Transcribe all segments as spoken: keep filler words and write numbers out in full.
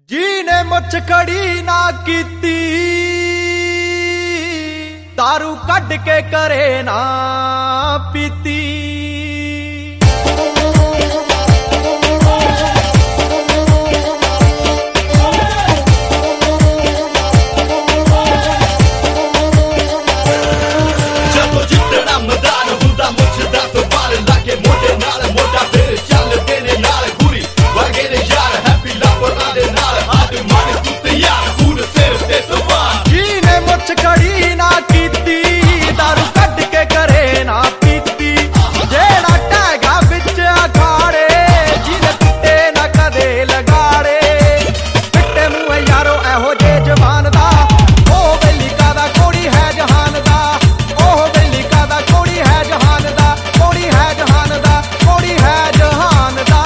जी ने मुझ खड़ी ना कीती, दारू कढ़ के करे ना पीती। खड़ी ना कीती, दारू कढ़ के करे ना पीती। जेड़ा टैगा विच अखाड़े, जिने पिट्टे ना कदे लगाड़े। पिट्टे मुँह यारो एहो जे जवान दा, ओह बेली कादा कोड़ी है जहान दा। ओह बेली कादा कोड़ी है जहान दा, कोड़ी है जहान दा, कोड़ी है जहान दा।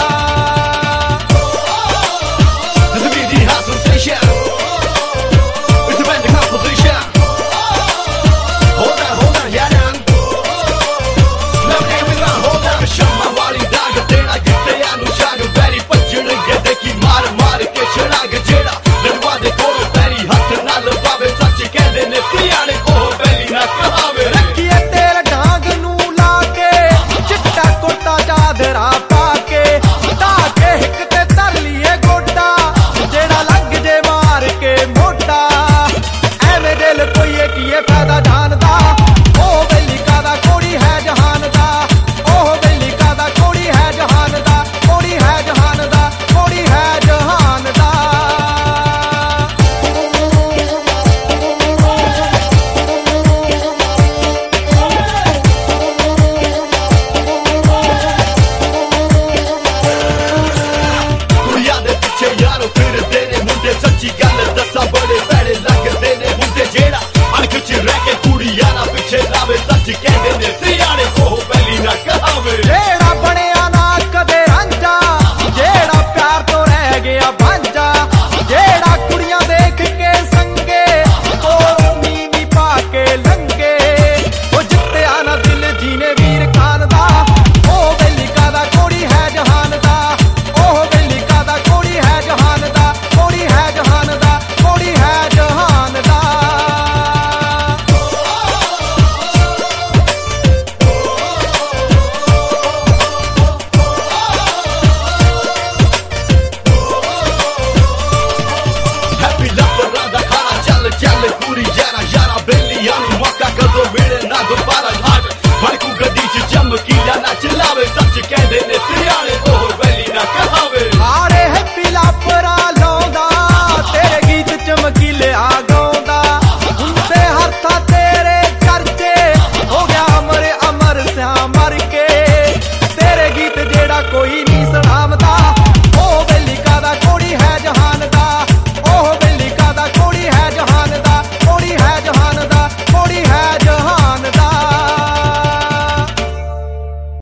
फायदा जानदा ओह बेली कादा कोड़ी है जहान दा। ओह बेली कादा कोड़ी है जहान दा, कोड़ी है जहान दा, कोड़ी है जहान दा। कुड़िया दे पिछे यारो फिरदे